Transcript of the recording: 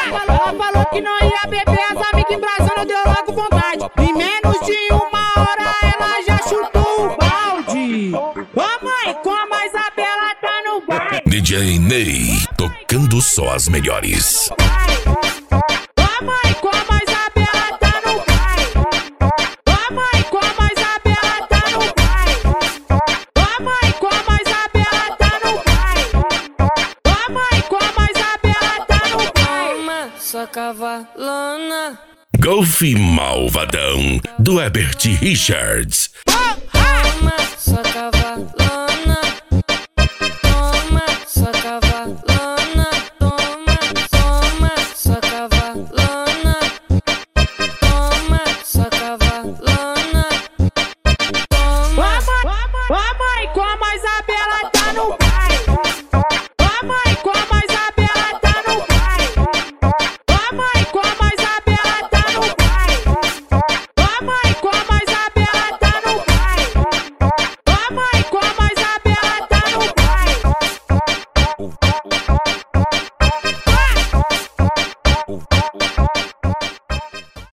Ela falou que não ia beber, as amigas embrasando, deu logo vontade. Em menos de uma hora ela já chutou o balde. Ô mãe, como a Isabela tá no baile. DJ Ney, tocando só as melhores. Ô mãe, como a Isabela tá no baile. Ô mãe, como a Isabela tá no baile. Ô mãe, como a Isabela tá no baile. Ô mãe, como a Isabela tá no baile. Sua cavalona. Golfe Malvadão, do Herbert Richards. Sua cavalona.